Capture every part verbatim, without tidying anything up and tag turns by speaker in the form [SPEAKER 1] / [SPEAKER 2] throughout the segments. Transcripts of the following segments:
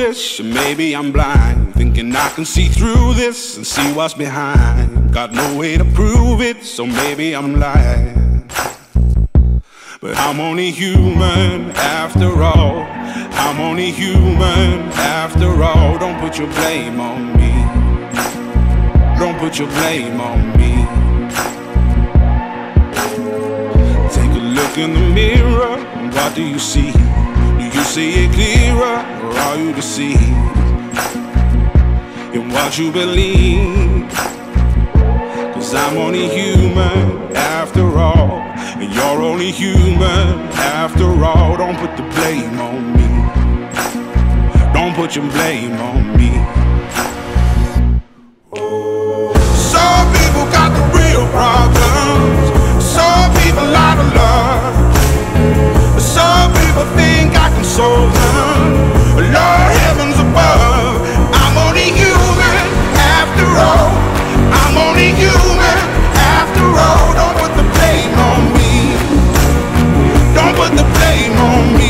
[SPEAKER 1] foolish, or maybe I'm blind, thinking I can see through this and see what's behind. Got no way to prove it, so maybe I'm lying. But I'm only human after all. I'm only human after all. Don't put your blame on me. Don't put your blame on me. Take a look in the mirror, and what do you see? Do you see it clearer, or are you deceived in what you believe? 'Cause I'm only human after all, and you're only human after all. Don't put the blame on me. Don't put your blame on me. Some people got the real problems. Some people out of love. Some people think I can solve them. Lord heavens above, I'm only human after all. I'm only human after all. Don't put the blame on me. Don't put the blame on me.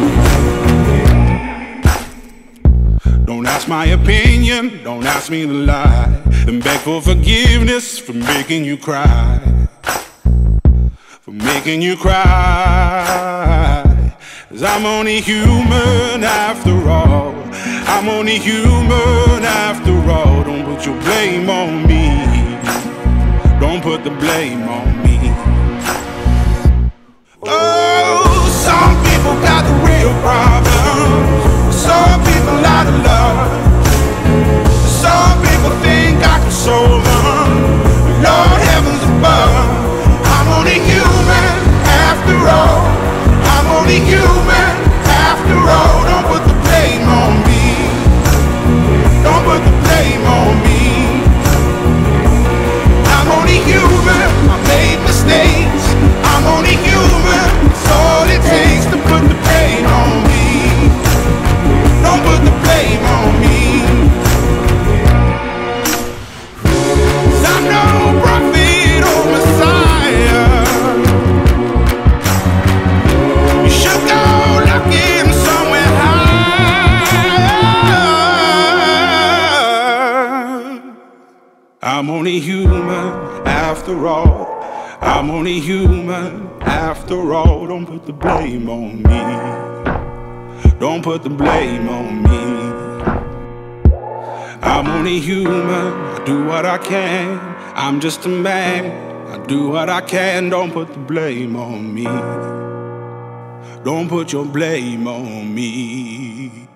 [SPEAKER 1] Don't ask my opinion, don't ask me to lie, and beg for forgiveness for making you cry. For making you cry. 'Cause I'm only human after all. I'm only human after all. Don't put your blame on me. Don't put the blame on me. Oh, some people got the real problems. Some people out of love. Some people think I can solve them. Lord heavens above, I'm only human after all. I'm only human after all. Don't put the blame on me. Don't put the blame on me. I'm only human, I made mistakes. I'm only human, it's all it takes to put the blame on me. Don't put the blame on me. 'Cause I'm no prophet or Messiah. You should go looking somewhere higher. I'm only human after all. I'm only human after all. Don't put the blame on me. Don't put the blame on me. I'm only human, I do what I can. I'm just a man, I do what I can. Don't put the blame on me. Don't put your blame on me.